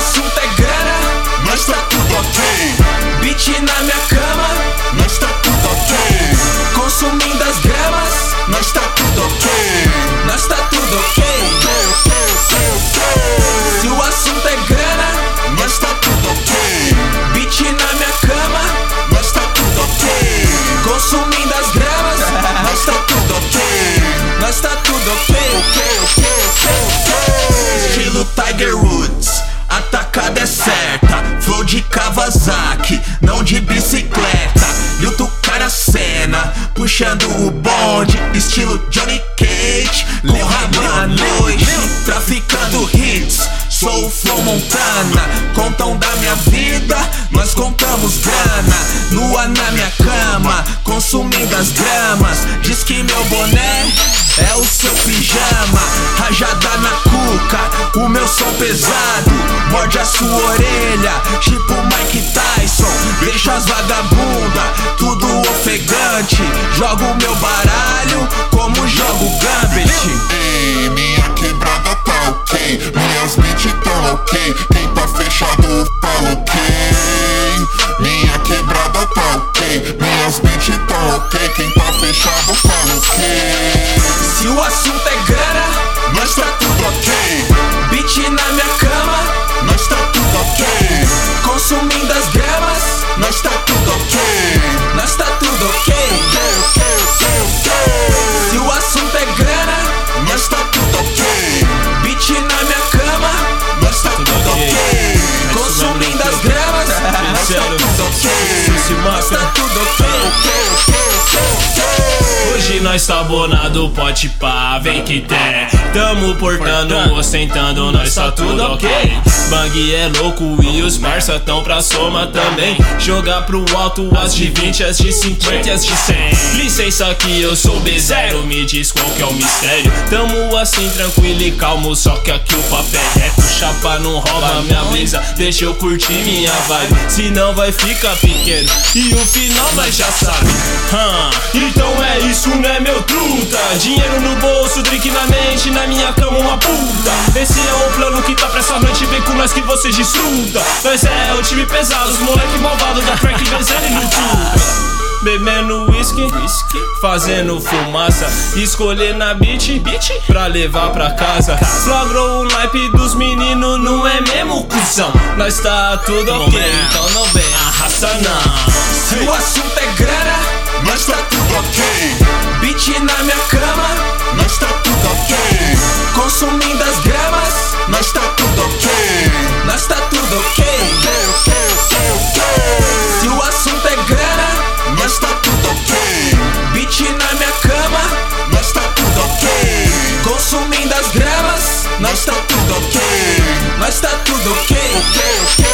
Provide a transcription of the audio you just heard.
assunto é grana, nós tá tudo ok. Beat na minha cama, nós tá tudo ok. Consumindo as gramas, nós tá tudo ok. Nós tá tudo ok. Se o assunto é grana, nós tá tudo ok. Beat na minha cama, nós tá tudo ok. Consumindo as gramas, nós tá tudo ok. Nós tá tudo ok. Estilo Tiger Woods, a tacada é certa. Flow de Kawasaki, não de bicicleta. E o Tucara Cena, puxando o bonde. Estilo Johnny Cage, porrada à noite. Traficando hits, sou o Flow Montana. Contam da minha vida, nós contamos grana. Nua na minha cama, consumindo as gramas. Diz que meu boné é o seu pijama. Rajada na cuca, o meu som pesado. Morde a sua orelha, tipo Mike Tyson. Deixa as vagabunda, tudo ofegante. Jogo o meu baralho, como jogo Gambit. Ei, minha quebrada tá ok, minhas beats tão ok. Quem tá fechado fala ok. Minha quebrada tá ok, minhas beats tão ok. Quem tá fechado fala ok. Se o assunto é grana, nós tá tudo ok. Beat na minha cama, nós tá tudo ok. Consumindo as gramas, nós tá tudo ok. Nós tá tudo ok. Se o assunto é grana, nós tá tudo ok. Beat na minha cama, nós tá tudo ok. Consumindo as gramas, nós tá tudo ok. Nós tá tudo ok. Hoje nós tá bonado, pode pá, vem que tem. Tamo portando, ostentando, nós tá tudo ok. Bang é louco e os parça tão pra soma também. Jogar pro alto as de 20, as de 50 e as de 100. Licença que eu sou B0, me diz qual que é o mistério. Tamo assim tranquilo e calmo, só que aqui o papel é reto. Chapa não rouba minha brisa, deixa eu curtir minha vibe. Senão vai ficar pequeno e o final nós já sabe. Então é isso, né meu truta? Dinheiro no bolso, drink na mente, na minha cama uma puta. Esse é o plano que tá pra essa noite, vem com nós que você desfruta. Nós é o time pesado, os moleque malvado da Frank Bezerra e no tudo. Bebendo whisky, fazendo fumaça. Escolher na beat pra levar pra casa. Flagrou o naipe dos meninos, não é mesmo, cuzão? Nós tá tudo ok, então não vem arrasta não. Se o assunto é grana, nós tá tudo ok. Beat na minha cama, nós tá tudo ok. Consumindo as gramas, nós tá tudo ok. Nós tá tudo ok. Se o assunto é grana, nós tá tudo ok. Beat na minha cama, nós tá tudo ok. Consumindo as gramas, nós tá tudo ok. Nós tá tudo ok.